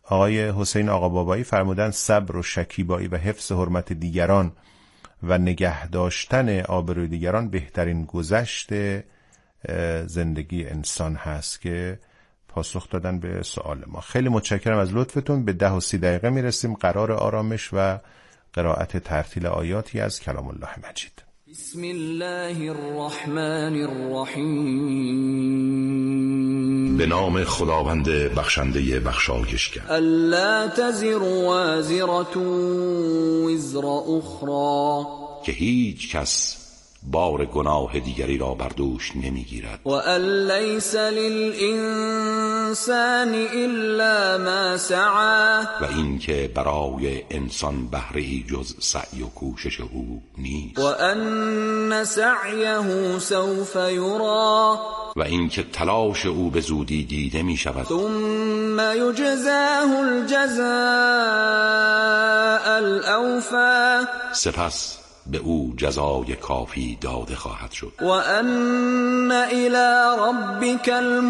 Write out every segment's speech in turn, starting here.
آقای حسین آقابابایی فرمودن صبر و شکیبایی و حفظ حرمت دیگران و نگه داشتن آبروی دیگران بهترین گذشت زندگی انسان هست که پاسخ دادن به سوال ما. خیلی متشکرم از لطفتون. به 10:30 میرسیم. قرار آرامش و قرائت ترتیل آیاتی از کلام الله مجید. بسم الله الرحمن الرحیم. به نام خداوند بخشنده بخشایشگر. الا تزر وازرة وزر اخرى، که هیچ کس بار گناه دیگری را بر دوش نمیگیرد. و ان لیس للانسان الا ما سعی، و این که برای انسان بهره‌ای جز سعی و کوشش او نیست. و ان سعیه سوف یری، و این که تلاش او به زودی دیده می شود. ثم یجزاه الجزاء الاوفی، سپس به او جزای کافی داده خواهد شد. و ان الی ربک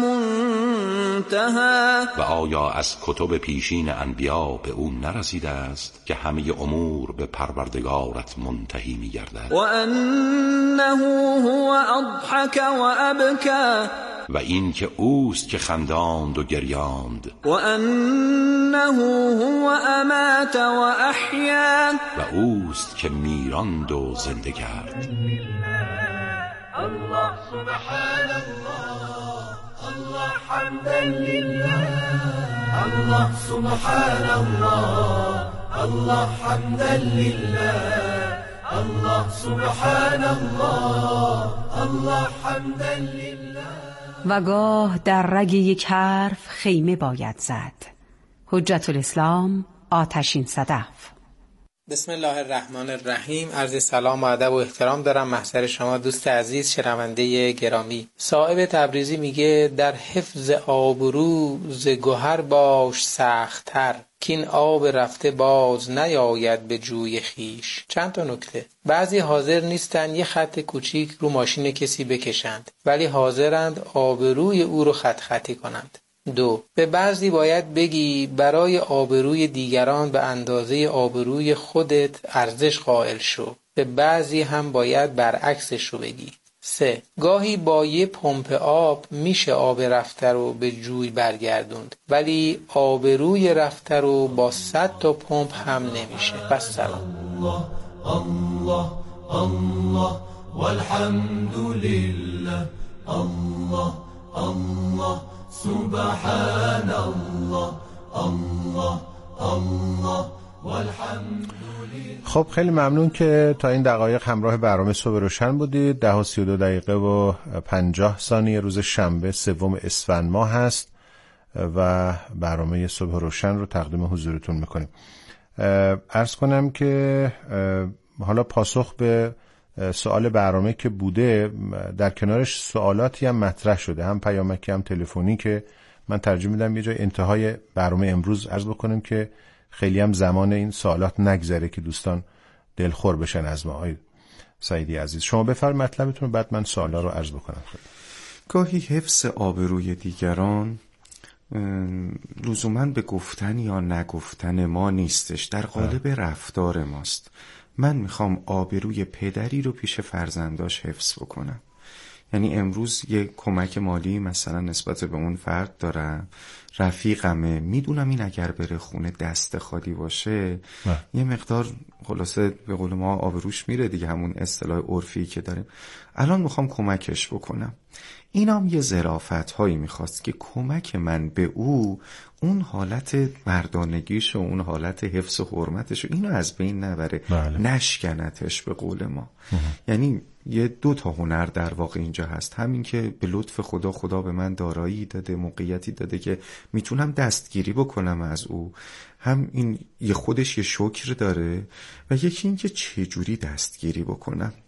المنتهی، و آیا از کتب پیشین انبیا به او نرسیده است که همه امور به پروردگارت منتهی می گردد. و انه هو اضحک و ابکی، و این که اوست که خنداند و گریاند. و انه هو امات و احیا، و اوست که میراند و زنده کرد. الله سبحان الله، الله حمدا لله، الله سبحان الله، الله حمدا لله، الله سبحان الله، الله حمدا لله. و گاه در رگ یک حرف خیمه باید زد. حجت الاسلام آتشین صدف. بسم الله الرحمن الرحیم. عرض سلام و ادب و احترام دارم محضر شما دوست عزیز شنونده گرامی. صاحب تبریزی میگه در حفظ آبرو ز گوهر باش سخت‌تر، کین آب رفته باز نیاید به جوی خیش. چند تا نکته. بعضی حاضر نیستن یه خط کوچیک رو ماشین کسی بکشند، ولی حاضرند آبروی او رو خط خطی کنند. 2. به بعضی باید بگی برای آبروی دیگران به اندازه آبروی خودت ارزش قائل شو. به بعضی هم باید برعکسش رو بگی. 3. گاهی با یه پمپ آب میشه آب رفته رو به جوی برگردوند، ولی آبروی رفته رو با 100 تا پمپ هم نمیشه. بس سلام. الله الله الله والحمد لله، الله الله سبحان الله، الله الله والحمد لله. خب خیلی ممنون که تا این دقایق همراه برنامه صبح روشن بودید. 10:32:50 روز شنبه 3 اسفند ماه هست و برنامه صبح روشن رو تقدیم حضورتون میکنیم. عرض کنم که حالا پاسخ به سوال برنامه که بوده، در کنارش سوالاتی هم مطرح شده، هم پیامکی هم تلفنی، که من ترجیح میدم یه جای انتهای برنامه امروز عرض بکنیم که خیلی هم زمان این سوالات نگذره که دوستان دلخور بشن از ما. آقای سعیدی عزیز شما بفرمایید مطلبتون، بعد من سوالا رو عرض بکنم. گاهی حفظ آبروی دیگران لزوماً به گفتن یا نگفتن ما نیستش، در قالب رفتار ماست. من میخوام آبروی پدری رو پیش فرزنداش حفظ بکنم. یعنی امروز یه کمک مالی مثلا نسبت به اون فرد دارم، رفیقمه، میدونم این اگر بره خونه دست خالی باشه یه مقدار خلاصه به قول ما آبروش میره دیگه، همون اصطلاح عرفی که داریم. الان میخوام کمکش بکنم. اینام یه ظرافت هایی میخواست که کمک من به او اون حالت مردانگیش و اون حالت حفظ و حرمتش و اینو از بین نبره، نشکنتش به قول ما. یعنی یه 2 هنر در واقع اینجا هست. همین که به لطف خدا به من دارایی داده، موقعیتی داده که میتونم دستگیری بکنم از او. هم این یه خودش یه شکر داره و یکی این که چجوری دستگیری بکنم.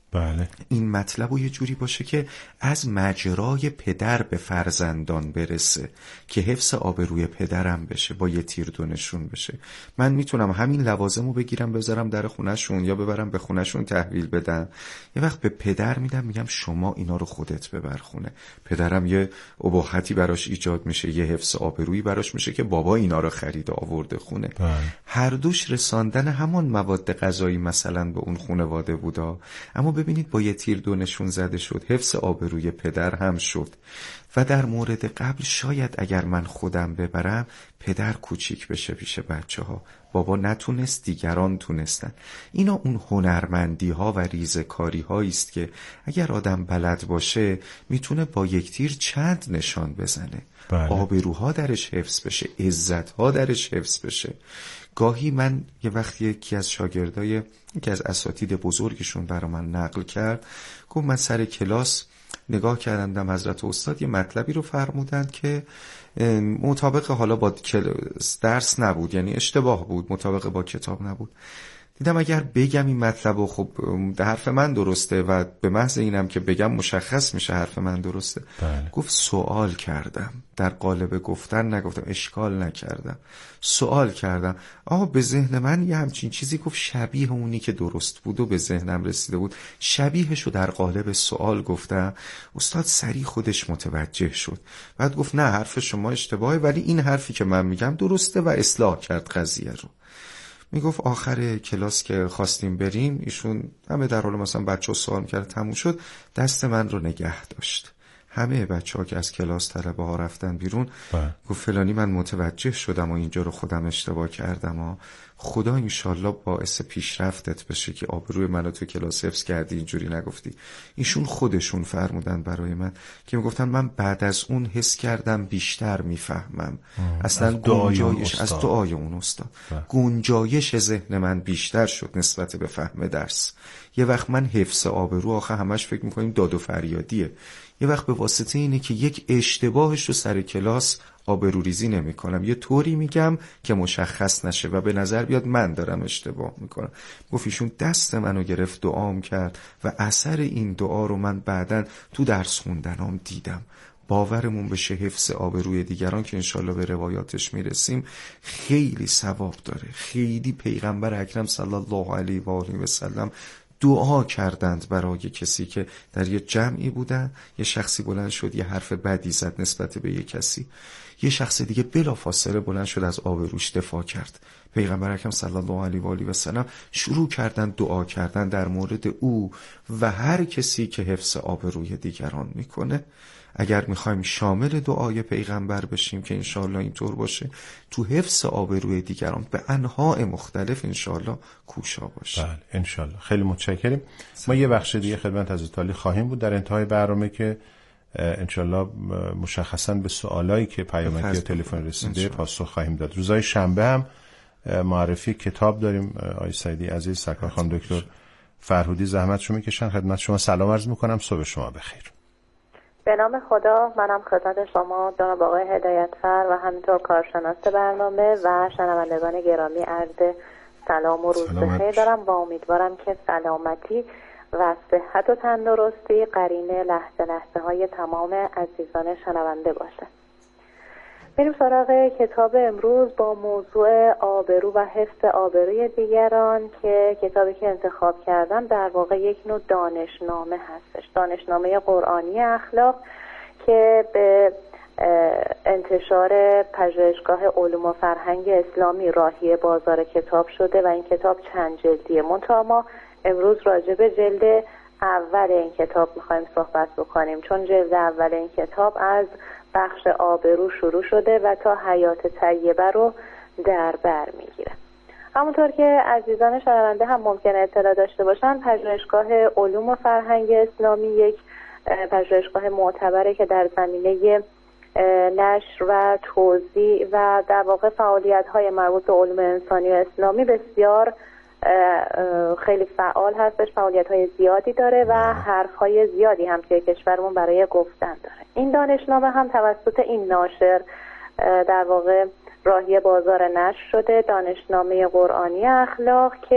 بله. این مطلب رو یه جوری باشه که از مجرای پدر به فرزندان برسه که حفظ آبروی پدرم بشه، با یه تیر دونشون بشه. من میتونم همین لوازم رو بگیرم بذارم در خونهشون یا ببرم به خونهشون تحویل بدم، یه وقت به پدر میدم میگم شما اینا رو خودت ببر خونه. پدرم یه اباحتی براش ایجاد میشه، یه حفظ آبرویی براش میشه که بابا اینا رو خرید آورده خونه. هر دوش رساندن همون مواد غذایی مثلا به اون خانواده بودا، اما ببینید با یه تیر دونشون زده شد، حفظ آبروی پدر هم شد. و در مورد قبل شاید اگر من خودم ببرم پدر کوچیک بشه پیش بچه ها، بابا نتونست دیگران تونستن. اینا اون هنرمندی ها و ریزکاری هایی است که اگر آدم بلد باشه میتونه با یک تیر چند نشان بزنه. بله. آبروها درش حفظ بشه، عزتها درش حفظ بشه. گاهی من یه وقتی یکی از شاگردای یکی از اساتید بزرگشون برا من نقل کرد، گفت من سر کلاس نگاه کردم دیدم حضرت استاد یه مطلبی رو فرمودند که مطابق حالا با درس نبود، یعنی اشتباه بود، مطابق با کتاب نبود. دیدم اگر بگم این مطلب و خب حرف من درسته و به محض اینم که بگم مشخص میشه حرف من درسته. بله. گفت سوال کردم، در قالب گفتن نگفتم، اشکال نکردم، سوال کردم. به ذهن من یه همچین چیزی گفت شبیه اونی که درست بود و به ذهنم رسیده بود، شبیهشو در قالب سوال گفتم. استاد سریع خودش متوجه شد، بعد گفت نه حرف شما اشتباهه ولی این حرفی که من میگم درسته و اصلاح کرد قضیه رو. میگفت آخر کلاس که خواستیم بریم ایشون همه در حال مثلا بچه ها سوال کرد تموم شد، دست من رو نگه داشت. همه بچه ها که از کلاس طلبه ها رفتن بیرون گفت فلانی من متوجه شدم و اینجا رو خودم اشتباه کردم خدا انشالله باعث پیشرفتت بشه که آبروی منو تو کلاس حفظ کردی، اینجوری نگفتی. ایشون خودشون فرمودن برای من که میگفتن من بعد از اون حس کردم بیشتر میفهمم. اصلا گنجایش از دعای اون استاد، گنجایش ذهن من بیشتر شد نسبت به فهم درس. یه وقت من حفظ آبرو آخه همش فکر میکنیم داد و فریادیه، یه وقت به واسطه اینه که یک اشتباهش رو سر کلاس آبروریزی نمی کنم، یه طوری میگم که مشخص نشه و به نظر بیاد من دارم اشتباه میکنم. گفت ایشون دست منو گرفت دعام کرد و اثر این دعا رو من بعداً تو درس خوندنام دیدم. باورمون بشه حفظ آبروی دیگران که انشالله به روایاتش میرسیم خیلی ثواب داره. خیلی پیغمبر اکرم صلی الله علیه و آله و سلم دعا کردند برای کسی که در یه جمعی بودن، یه شخصی بلند شد یه حرف بدی زد نسبت به یه کسی، یه شخص دیگه بلافاصله بلند شد از آبروش دفاع کرد. پیغمبر اکرم صلی الله علیه و آله و سلم شروع کردن دعا کردن در مورد او و هر کسی که حفظ آبروی دیگران میکنه. اگر میخوایم شامل دعای پیغمبر بشیم که انشاءالله اینطور باشه، تو حفظ آبروی دیگران به انواع مختلف انشاءالله کوشا باشه. بله انشاءالله. خیلی متشکریم. ما یه بخش دیگه خدمت حضرت عالی خواهیم بود در انتهای برنامه که انشاءالله مشخصاً به سوالایی که پیامکی یا تلفن رسیده پاسخ خواهیم داد. روزهای شنبه هم معرفی کتاب داریم. آقای سعیدی عزیز، سرکار خانم دکتر فرهودی زحمتشو میکشن. خدمت شما سلام عرض میکنم، صبح شما بخیر. به نام خدا، منم خدمت شما جناب آقای هدایتفر و همینطور کارشناس برنامه و شنوندگان گرامی عرض سلام و روز بخیر دارم و امیدوارم که سلامتی و صحت و تندرستی قرین لحظه لحظه های تمام عزیزان شنونده باشه. بریم سراغ کتاب امروز با موضوع آبرو و حفظ آبروی دیگران که کتابی که انتخاب کردم در واقع یک نوع دانشنامه هستش، دانشنامه قرآنی اخلاق که به انتشار پژوهشگاه علوم و فرهنگ اسلامی راهی بازار کتاب شده و این کتاب چند جلدیه. منتها ما امروز راجع به جلد اول این کتاب میخوایم صحبت بکنیم، چون جلد اول این کتاب از بخش آبرو شروع شده و تا حیات طیبه رو در بر میگیره. همونطور که عزیزان شنونده هم ممکنه اطلاع داشته باشن، پژوهشگاه علوم و فرهنگ اسلامی یک پژوهشگاه معتبره که در زمینه نشر و توزیع و در واقع فعالیت‌های مربوط به علوم انسانی و اسلامی بسیار خیلی فعال هستش، فعالیت‌های زیادی داره و حرف‌های زیادی هم توی کشورمون برای گفتن داره. این دانشنامه هم توسط این ناشر در واقع راهی بازار نشر شده، دانشنامه قرآنی اخلاق، که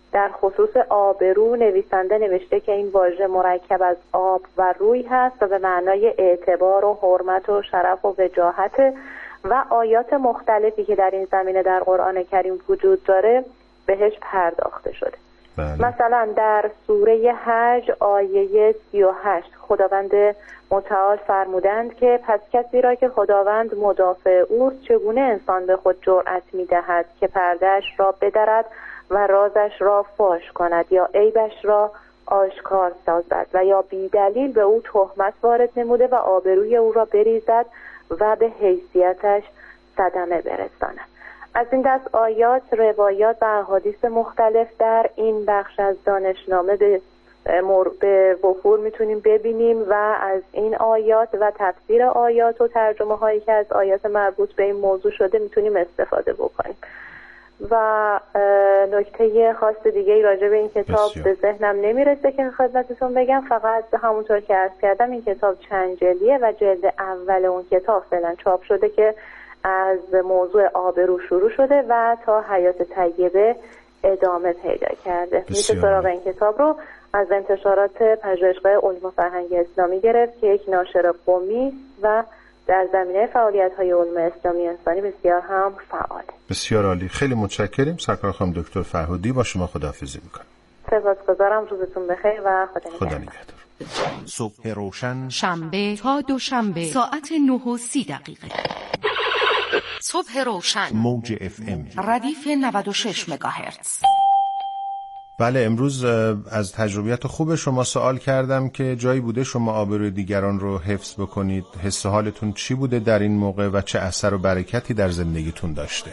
در خصوص آبرو نویسنده نوشته که این واژه مرکب از آب و روی هست و به معنای اعتبار و حرمت و شرف و وجاهت و آیات مختلفی که در این زمینه در قرآن کریم وجود داره بهش پرداخته شده. مثلا در سوره حج آیه 38 خداوند متعال فرمودند که پس کسی را که خداوند مدافع اوست چگونه انسان به خود جرأت می‌دهد که پرده‌اش را بدرد و رازش را فاش کند یا عیبش را آشکار سازد و یا بی دلیل به او تهمت وارد نموده و آبروی او را بریزد و به حیثیتش صدمه برساند. از این دست آیات، روایات و احادیث مختلف در این بخش از دانشنامه به وفور میتونیم ببینیم و از این آیات و تفسیر آیات و ترجمه هایی که از آیات مربوط به این موضوع شده میتونیم استفاده بکنیم. و نکته خاص دیگه راجع به این کتاب به ذهنم نمیرسه که خدمتتون بگم، فقط همونطور که عرض کردم این کتاب چند جلدیه و جلد اول اون کتاب فعلا چاپ شده که از موضوع آبرو شروع شده و تا حیات طیبه ادامه پیدا کرده. میشه سراغ این کتاب رو از انتشارات پژوهشگاه علوم و فرهنگ اسلامی گرفت که یک ناشر قومی و در زمینه فعالیت‌های علوم اسلامی انسانی بسیار هم فعاله. بسیار عالی، خیلی متشکریم. سرکار خانم دکتر فرهودی، با شما خداحافظی می‌کنم. سپاسگزارم، روزتون بخیر و خدا نگهدار. صبح روشن شنبه تا دوشنبه ساعت 9:30 صبح روشن موج FM ردیف 96 مگاهرتز. بله، امروز از تجربیات خوب شما سوال کردم که جایی بوده شما آبروی دیگران رو حفظ بکنید؟ حس و حالتون چی بوده در این موقع و چه اثر و برکتی در زندگیتون داشته؟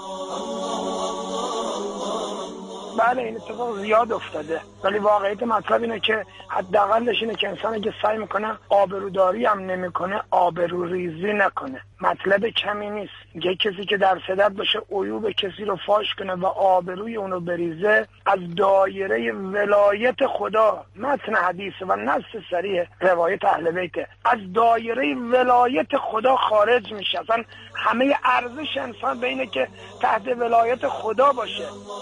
بله، این اتفاق زیاد افتاده، ولی واقعیت مطلب اینه که حداقلش اینه که انسان اگه سعی میکنه آبروداری هم نمیکنه، آبرو ریزی نکنه. مطلب کمی نیست. یه کسی که در صدد باشه عیوب کسی رو فاش کنه و آبروی اونو بریزه، از دایره ولایت خدا، متن حدیث و نص صریح روایت اهل بیت، از دایره ولایت خدا خارج میشه. اصلا همه ارزش انسان به اینه که تحت ولایت خدا باشه.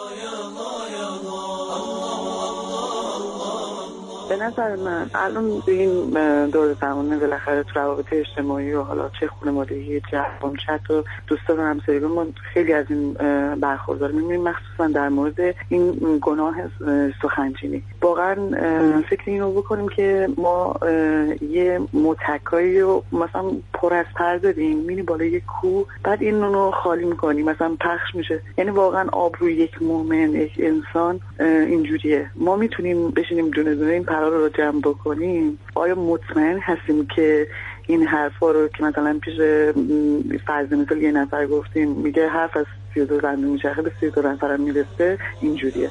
به نظر من الان به این دور زمانه بالاخره تو روابط اجتماعی و حالا چه خانوادگی چه چت و دوستان و همسایگان ما خیلی از این برخوردار می‌بینیم، مخصوصا در مورد این گناه سخنچینی. واقعا فکر اینو بکنیم که ما یه متکایی رو مثلا پر از پر دادیم، می‌بینی بالای یک کوه، بعد این رو خالی می‌کنیم، مثلا پخش میشه. یعنی واقعا آبروی یک مؤمن، یک انسان اینجوریه. ما میتونیم بشینیم دونه دونه این پرها رو جمع بکنیم. آیا مطمئن هستیم که این حرفا رو که مثلا پیش فرض مثال یه نفر گفتیم میگه حرف از 32 دندون میچرخه به 32 نفر هم میرسه، اینجوریه؟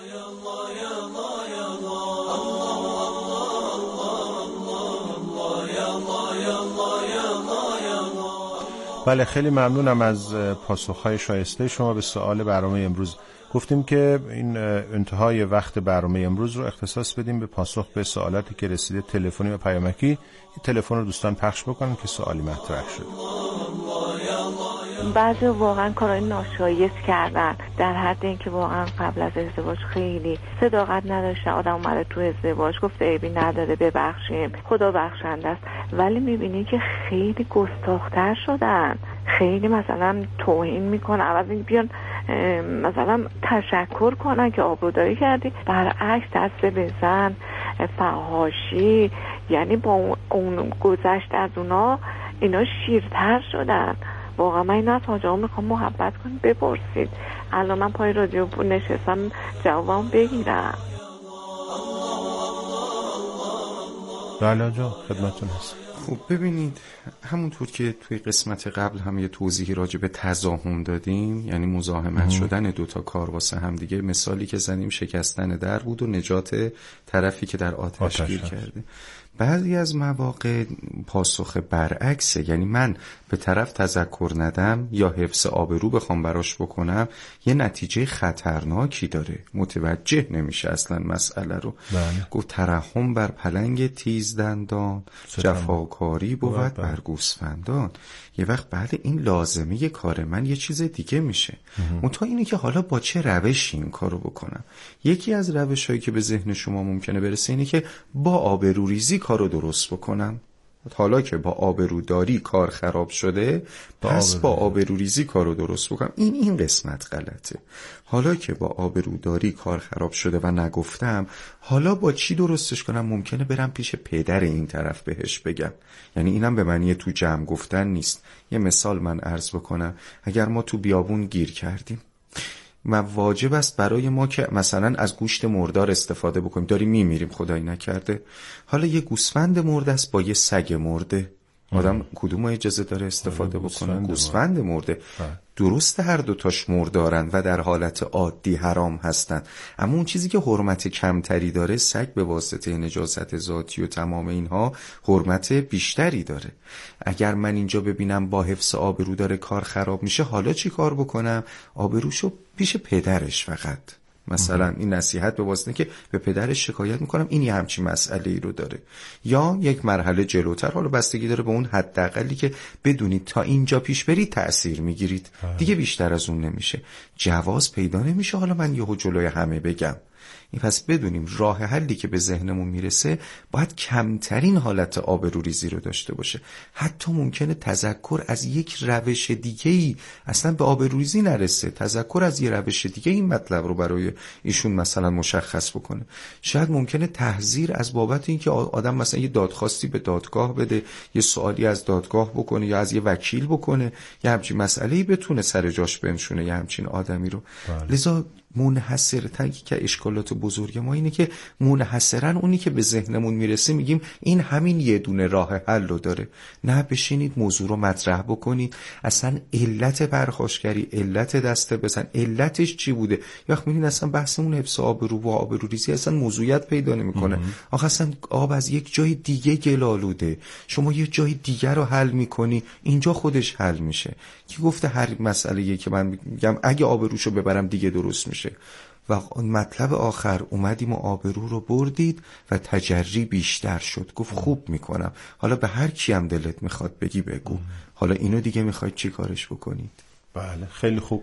بله، خیلی ممنونم از پاسخهای شایسته شما به سوال برنامه امروز. گفتیم که این انتهای وقت برنامه امروز رو اختصاص بدیم به پاسخ به سوالاتی که رسیده تلفنی و پیامکی. این تلفن رو دوستان پخش بکنن که سوالی مطرح شد. بعضی واقعا کارهای ناشایست کردن، در حد اینکه واقعا قبل از ازدواج خیلی صداقت نداشتن. آدم اومده تو ازدواج گفته عیبی نداره، ببخشیم، خدا بخشنده است، ولی میبینی که خیلی گستاخ‌تر شدن، خیلی مثلا توهین میکنن، عوض اینکه بیان مثلا تشکر کنن که آبروداری کردی، برعکس دست بزن، فحاشی. یعنی با اون گذشت از اونا اینا شیرتر شدن. واقعا من این از حاجه میخوام محبت کنید، بپرسید. الان من پای رادیو نشستم جوابم بگیرم. بله جا خدمتون هست. خب ببینید، همونطور که توی قسمت قبل هم یه توضیحی راجع به تزاحم دادیم، یعنی مزاحمت شدن دوتا کار واسه هم دیگه، مثالی که زدیم شکستن در بود و نجات طرفی که در آتش گیر کرده. بعضی از مواقع پاسخ برعکسه، یعنی من به طرف تذکر ندم یا حفظ آبرو بخوام براش بکنم یه نتیجه خطرناکی داره، متوجه نمیشه اصلا مسئله رو. گفت ترحم بر پلنگ تیز دندان، جفاکاری بود بر گوسفندان. یه وقت بعد این لازمه کار من یه چیز دیگه میشه. منتها اینه که حالا با چه روشی این کارو بکنم. یکی از روش‌هایی که به ذهن شما ممکنه برسه اینه که با آبروریزی کارو درست بکنم. حالا که با آبروداری کار خراب شده پس با آبروریزی کارو درست بکنم. این قسمت غلطه. حالا که با آبروداری کار خراب شده و نگفتم، حالا با چی درستش کنم؟ ممکنه برم پیش پدر این طرف بهش بگم. یعنی اینم به معنی تو جمع گفتن نیست. یه مثال من عرض بکنم. اگر ما تو بیابون گیر کردیم و واجب است برای ما که مثلا از گوشت مردار استفاده بکنیم، داریم میمیریم خدایی نکرده، حالا یه گوسفند مرده است با یه سگ مرده، آدم کدوم اجازه داره استفاده بکنه؟ گوسفند مرده. درسته هر دوتاش مردارن و در حالت عادی حرام هستن، اما اون چیزی که حرمت کمتری داره، سگ به واسطه نجاست ذاتی و تمام اینها حرمت بیشتری داره. اگر من اینجا ببینم با حفظ آبرو داره کار خراب میشه، حالا چی کار بکنم؟ آبروشو پیش پدرش فقط مثلا این نصیحت به واسطه که به پدرش شکایت میکنم این همچین مسئله ای رو داره، یا یک مرحله جلوتر، حالا بستگی داره به اون حداقلی که بدونید تا اینجا پیش برید تأثیر میگیرید، دیگه بیشتر از اون نمیشه، جواز پیدا نمیشه حالا من یهو جلوی همه بگم. این پس بدونیم راه حلی که به ذهنمون میرسه باید کمترین حالت آبروریزی رو داشته باشه. حتی ممکنه تذکر از یک روش دیگه‌ای اصلا به آبروریزی نرسه، تذکر از یک روش دیگه این مطلب رو برای ایشون مثلا مشخص بکنه. شاید ممکنه تحذیر از بابت اینکه آدم مثلا یه دادخواستی به دادگاه بده، یه سوالی از دادگاه بکنه یا از یه وکیل بکنه، یه همچین مسئله‌ای بتونه سر جاش بنشونه یه همچین آدمی رو. لذا منحصرتن که اشکالات بزرگ ما اینه که منحصرن اونی که به ذهنمون میرسه میگیم این همین یه دونه راه حل رو داره. نه، بشینید موضوع رو مطرح بکنید، اصلا علت پرخاشگری، علت دسته بزن، علتش چی بوده. وقت میبینید اصلا بحثمون حفظ آبرو و آبروریزی اصلا موضوعیت پیدا نمیکنه. آخه اصلا آب از یک جای دیگه گلالوده، شما یه جای دیگه رو حل میکنی، اینجا خودش حل میشه. کی گفته هر مسئله‌ای که من میگم اگه آبروشو ببرم دیگه درست میشه؟ و مطلب آخر اومدیم و آبرو رو بردید و تجری بیشتر شد. گفت خوب میکنم، حالا به هر کی هم دلت میخواد بگی بگو، حالا اینو دیگه میخواید چی کارش بکنید؟ بله خیلی خوب.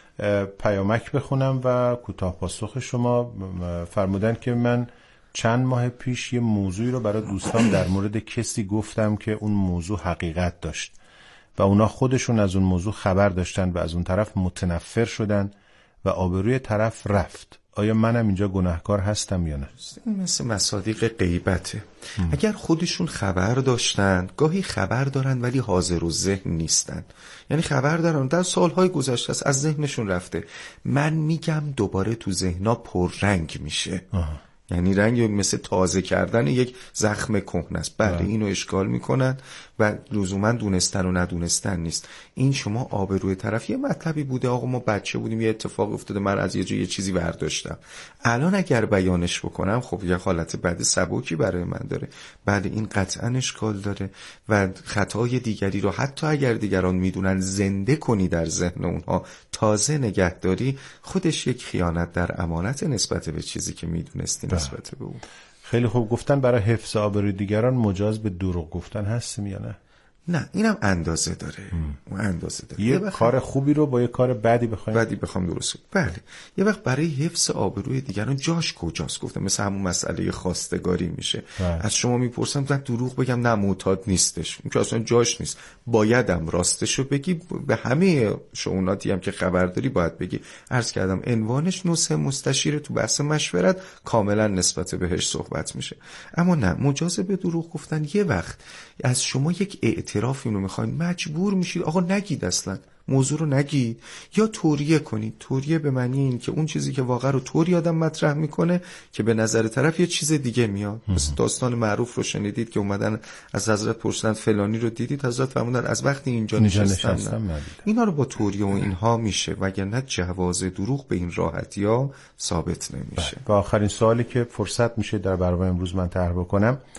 پیامک بخونم و کوتاه پاسخ شما. فرمودن که من چند ماه پیش یه موضوعی رو برای دوستان در مورد کسی گفتم که اون موضوع حقیقت داشت و اونا خودشون از اون موضوع خبر داشتن و از اون طرف متنفر شدن و آبروی طرف رفت. آیا منم اینجا گناهکار هستم یا نه؟ این مثل مصادیق غیبته. اگر خودشون خبر داشتن، گاهی خبر دارن ولی حاضر و ذهن نیستن، یعنی خبر دارن در سالهای گذشته است از ذهنشون رفته. من میگم دوباره تو ذهنا پررنگ میشه. یعنی رنگ مثل تازه کردن یک زخم کهنه است. بله اینو اشکال میکنن و لزوما دونستن و ندونستن نیست. این شما آبروی طرف یه مطلبی بوده، آقا ما بچه بودیم یه اتفاق افتاده، من از یه جای یه چیزی برداشتم، الان اگر بیانش بکنم خب یه حالت بد سبکی برای من داره. بله این قطعا اشکال داره و خطای دیگری رو حتی اگر دیگران میدونن زنده کنی در ذهن اونها، تازه نگهداری، خودش یک خیانت در امانت نسبت به چیزی که میدونستی نسبت به اون. خیلی خوب. گفتن برای حفظ آبروی دیگران مجاز به دروغ گفتن هستیم یا نه؟ نه، اینم اندازه داره. اون اندازه داره. یه کار خوبی رو با یه کار بدی بخوام درست کنم. بله. یه وقت برای حفظ آبروی دیگران جاش کجاست؟ گفتم مثل همون مسئله خواستگاری میشه. از شما میپرسم من دروغ بگم؟ نه، معتاد نیستش. اون که اصلا جاش نیست. بایدم راستشو بگی، به همه شؤوناتی هم که خبر داری باید بگی. عرض کردم عنوانش نصح مستشیر تو بحث مشورت کاملا نسبت بهش صحبت میشه. اما نه، مجاز به دروغ گفتن. یه وقت از شما یک اعتراف اینو میخواین، مجبور میشید آقا نگید، اصلا موضوع رو نگید یا توریه کنید. توریه به معنی این که اون چیزی که واقعا رو طوری آدم مطرح میکنه که به نظر طرف یه چیز دیگه میاد. مثل داستان معروف رو شنیدید که اومدن از حضرت پرسیدن فلانی رو دیدید؟ حضرت فرمودن از وقتی اینجا نشستم. اینا رو با توریه و اینها میشه، وگرنه جواز دروغ به این راحتی ها ثابت نمیشه. و آخرین سوالی که فرصت میشه در برنامه امروز من طرح بکنم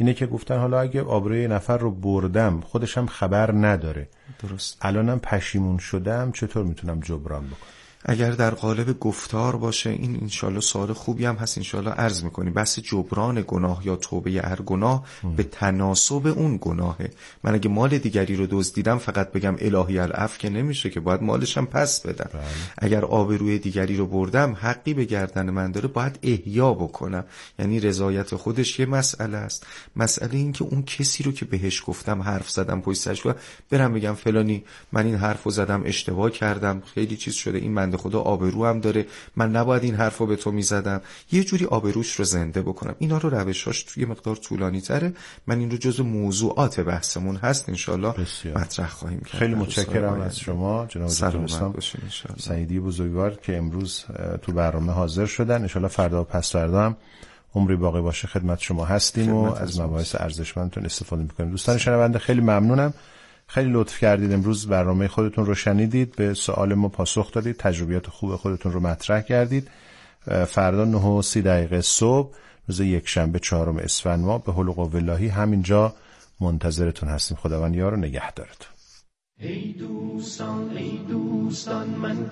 اینه که گفتن حالا اگه آبروی نفر رو بردم خودشم خبر نداره، درست، الانم پشیمون شدم، چطور میتونم جبران بکنم؟ اگر در قالب گفتار باشه این انشالله سوال خوبی هم هست، انشالله عرض میکنیم. بحث جبران گناه یا توبه هر گناه به تناسب اون گناهه. من اگه مال دیگری رو دزدیدم فقط بگم الهی العفو که نمیشه، که باید مالشم پس بدم. اگر آبروی دیگری رو بردم حقی به گردن من داره، باید احیا بکنم. یعنی رضایت خودش یه مسئله است، مسئله این که اون کسی رو که بهش گفتم حرف زدم پشت سرش برم بگم فلانی من این حرفو زدم، اشتباه کردم، خیلی چیز شده، این بنده خدا آبرو هم داره، من نباید این حرفو به تو میزدم، یه جوری آبروش رو زنده بکنم. اینا رو روشاش توی مقدار طولانی تره، من این رو جزو موضوعات بحثمون هست انشالله مطرح خواهیم کرد. خیلی متشکرم از شما جناب دکتر اسلام سعیدی بزرگوار که امروز تو برنامه حاضر شدن. انشالله فردا و پس فردا هم عمری باقی باشه خدمت شما هستیم و از مباحث ارزشمندتون استفاده میکنیم. دوستان شنونده خیلی ممنونم، خیلی لطف کردید، امروز برنامه خودتون رو شنیدید، به سوال ما پاسخ دادید، تجربیات خوب خودتون رو مطرح کردید. فردا 9:30 صبح روز یکشنبه 4 اسفند ما به حول و قوه الهی همینجا منتظرتون هستیم. خداوند یار و نگهدارتون. ای دوستان من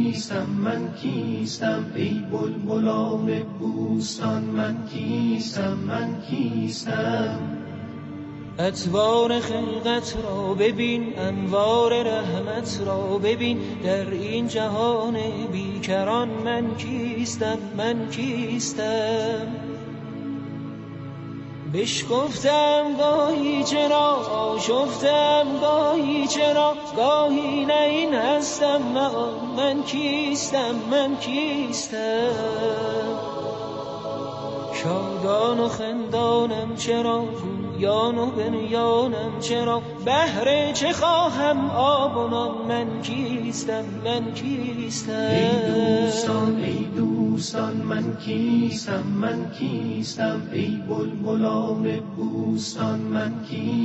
کیستم ای بلبلان بوستان من کیستم اطوار خلقت را ببین، انوار رحمت را ببین، در این جهان بیکران من کیستم بشکفتم گاهی چرا، آشفتم گاهی چرا، گاهی نه این هستم من کیستم شادان و خندانم چرا، یان و بنیانم چرا، بهر چه خواهم آب و نان من کیستم ای دوستان من کیستم ای بلبلان بوستان من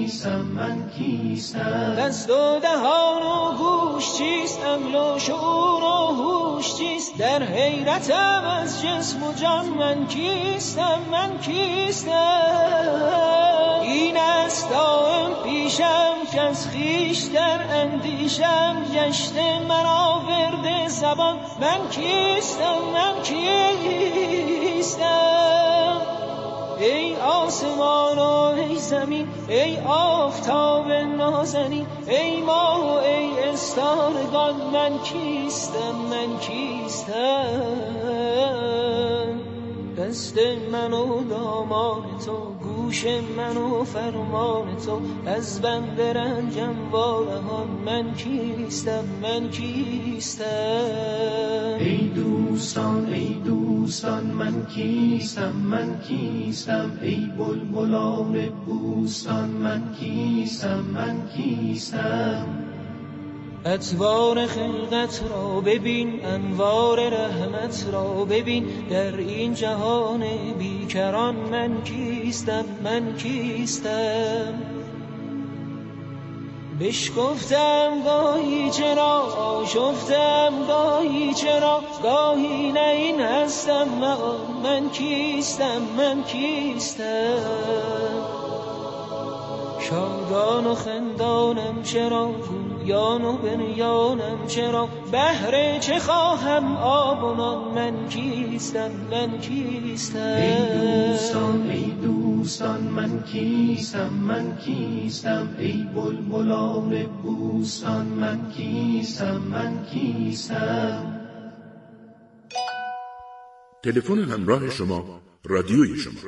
کیستم دست و دهان و گوش چیست، عقل و شعور و هوش چیست، در حیرتم از جسم و جان من کیستم این است دائم پیشم که از خویش در اندیشم گشته مرا ورد زبان من کیستم ای آسمان و ای زمین، ای آفتاب نازنین، ای ماه و ای استارگان من کیستم دست من و دامان تو، گوش من و فرمان تو، از بند رنجم وارهان من کیستم ای دوستان من کیستم ای بلبلان بوستان من کیستم اطوار خلقت را ببین، انوار رحمت را ببین، در این جهان بیکران من کیستم بشکفتم گاهی چرا، آشفتم گاهی چرا، گاهی نه این هستم من کیستم شادان و خندانم چرا، یان و بنیانم چرا، بهر چه خواهم آب و نان من کیستم ای دوستان من کیستم ای بلبلان بوستان من کیستم تلفن همراه شما رادیوی شما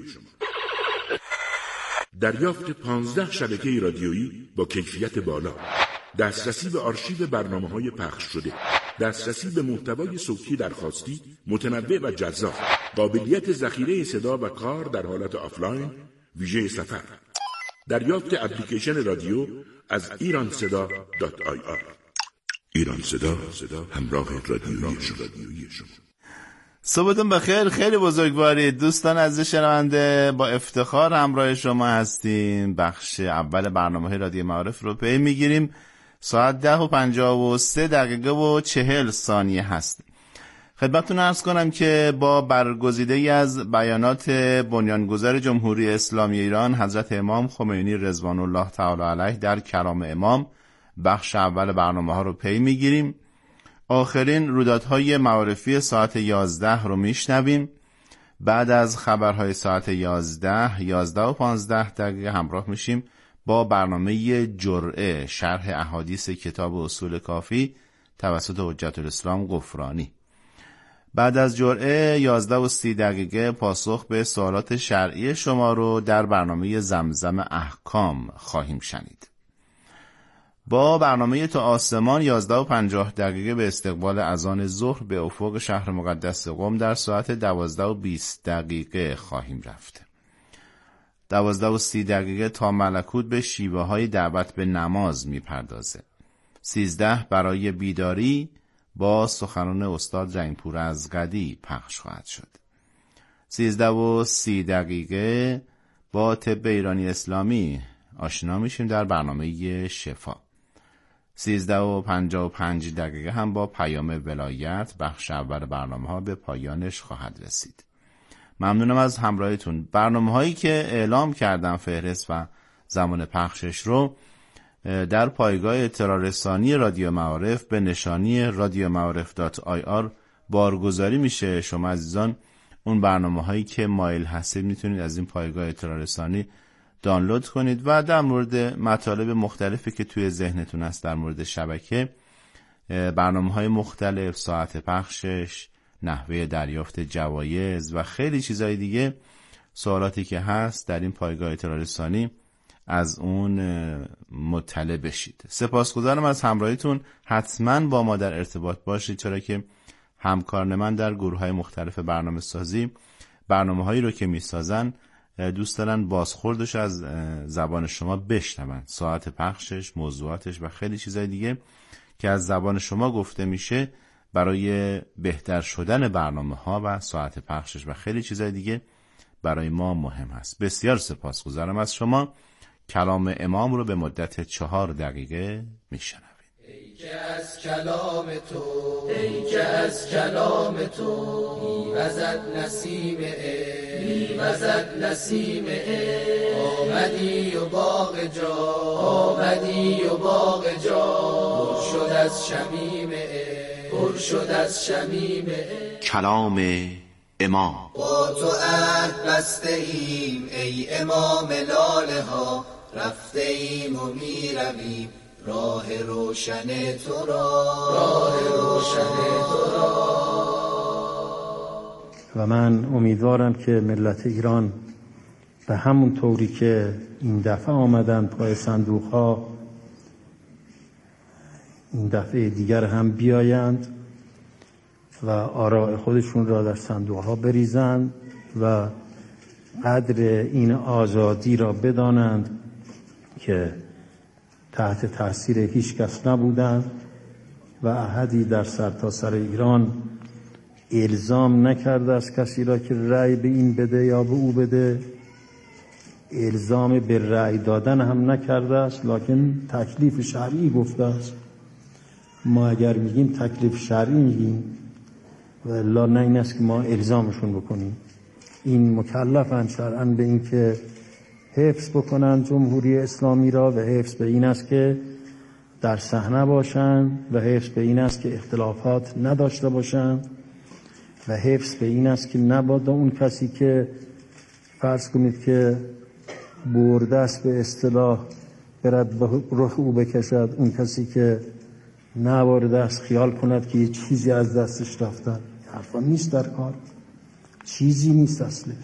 دریافت 15 شبکه رادیویی با کیفیت بالا، دسترسی به آرشیو برنامه‌های پخش شده، دسترسی به محتوای صوتی درخواستی متنوع و جذاب، قابلیت ذخیره صدا و کار در حالت آفلاین ویژه سفر، دریافت اپلیکیشن رادیو از ایرانصدا.ir. ایران صدا، همراه رادیویی شما. صبحتون بخیر، خیلی بزرگوارید دوستان عزیز شنونده، با افتخار همراه شما هستیم. بخش اول برنامه رادیو معارف رو پی میگیریم. ساعت 10:53 و 40 ثانیه هست. خدمتتون عرض کنم که با برگزیده‌ای از بیانات بنیانگذار جمهوری اسلامی ایران حضرت امام خمینی رضوان الله تعالی علیه در کلام امام بخش اول برنامه ها رو پی میگیریم. آخرین رویدادهای معارفی ساعت 11 رو میشنویم. بعد از خبرهای ساعت 11 و 15 دقیقه همراه میشیم با برنامه جرعه، شرح احادیث کتاب اصول کافی توسط حجت الاسلام غفرانی. بعد از جرعه 11 و 30 دقیقه پاسخ به سوالات شرعی شما رو در برنامه زمزم احکام خواهیم شنید. با برنامه تا آسمان 11 و 50 دقیقه به استقبال اذان ظهر به افق شهر مقدس قم در ساعت 12 و 20 دقیقه خواهیم رفت. 12 و 30 دقیقه تا ملکوت به شیوه های دعوت به نماز میپردازه. 13 برای بیداری با سخنان استاد رنگپور از قدی پخش خواهد شد. 13 و 30 دقیقه با طب ایرانی اسلامی آشنا میشیم در برنامه شفا. 13 و 55 دقیقه هم با پیام ولایت بخش اول برنامه ها به پایانش خواهد رسید. ممنونم از همراهیتون. برنامه هایی که اعلام کردم فهرست و زمان پخشش رو در پایگاه اطلاع رسانی رادیو معارف به نشانی radioma'arif.ir بارگذاری میشه. شما عزیزان اون برنامه هایی که مایل هستید میتونید از این پایگاه اطلاع رسانی دانلود کنید و در مورد مطالب مختلفی که توی ذهنتون هست در مورد شبکه، برنامه های مختلف، ساعت پخشش، نحوه دریافت جوایز و خیلی چیزای دیگه، سوالاتی که هست در این پایگاه اطلاع رسانی از اون مطلع بشید. سپاسگزارم از همراهیتون. حتما با ما در ارتباط باشید، چرا که همکاران من در گروه‌های مختلف برنامه سازی برنامه‌هایی رو که می‌سازن دوست دارن بازخوردش از زبان شما بشنون. ساعت پخشش، موضوعاتش و خیلی چیزای دیگه که از زبان شما گفته میشه برای بهتر شدن برنامه‌ها و ساعت پخشش و خیلی چیزای دیگه برای ما مهم هست. بسیار سپاسگزارم از شما. کلام امام رو به مدت 4 دقیقه میشنویم. ای که از کلام تو، ای که از کلام تو میوزد نسیم میوزد نسیم آمدی و باغ جا، آمدی و باغ جا پر شد از شمیم پر شد از شمیم کلام امام. با تو عهد بسته ایم ای امام لاله ها، رفته ایم و میرویم راه روشن تو را، راه روشن تو را. و من امیدوارم که ملت ایران به همون طوری که این دفعه آمدن پای صندوق ها این دفعه دیگر هم بیایند و آراء خودشون را در صندوق ها بریزند و قدر این آزادی را بدانند که تحت تاثیر هیچ کس نبودند و احدی در سرتاسر ایران الزام نکرده از کسی را که رأی به این بده یا به او بده، الزام به رأی دادن هم نکرده است، لکن تکلیف شرعی گفته است. ما اگر میگیم تکلیف شرعی میگیم و الا نه این است که ما الزامشون بکنیم. این مکلفن شرعاً به این که حفظ بکنن جمهوری اسلامی را و حفظ به این است که در صحنه باشند و حفظ به این است که اختلافات نداشته باشند و حفظ به این است که نباید اون کسی که فرض کنید که برده است به اصطلاح برد به رخ او بکشد، اون کسی که نبرده است خیال کند که یه چیزی از دستش رفتن. حرفا نیست در کار، چیزی نیست اصلش.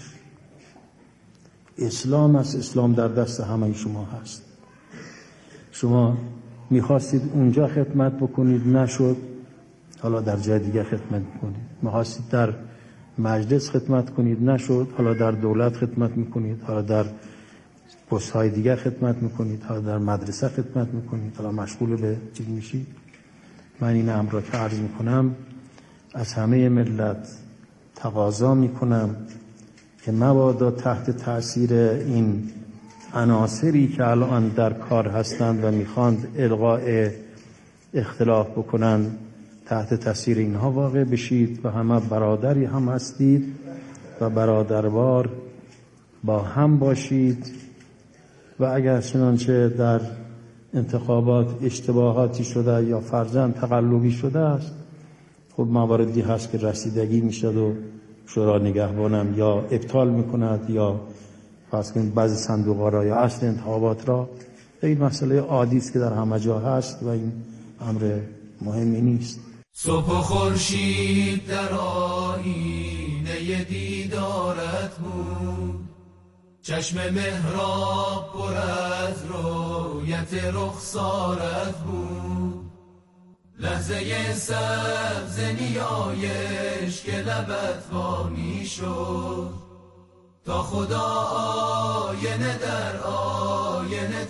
اسلام است، اسلام در دست همه شما هست. شما میخواستید اونجا خدمت بکنید نشد، حالا در جای دیگه خدمت بکنید. میخواستید در مجلس خدمت کنید نشد، حالا در دولت خدمت میکنید، حالا در پست‌های دیگه خدمت میکنید، حالا در مدرسه خدمت میکنید، حالا مشغول به چیز میشید. من این امر را که عرض میکنم از همه ملت تقاضا میکنم که مبادا تحت تأثیر این عناصری که الان در کار هستند و میخواند الغاء اختلاف بکنند تحت تاثیر اینها واقع بشید و همه برادری هم هستید و برادروار با هم باشید و اگر چنانچه در انتخابات اشتباهاتی شده یا فرضاً تقلبی شده است، خب مواردی هست که رسیدگی میشد و شورا نگهبانم یا ابطال میکند یا فرض کنید بعضی صندوق‌ها را یا اصل انتخابات را. این مسئله عادی است که در همه جا هست و این امر مهمی نیست. صبح و خورشید در آینه دیدارت بود، چشم محراب پر از رویت رخسارت بود، لحظه سبز نیایش که لبت وا می شد، تا خدا آینه در آینه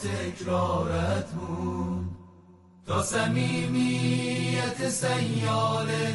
تکرارت بود، تا صمیمیت سیال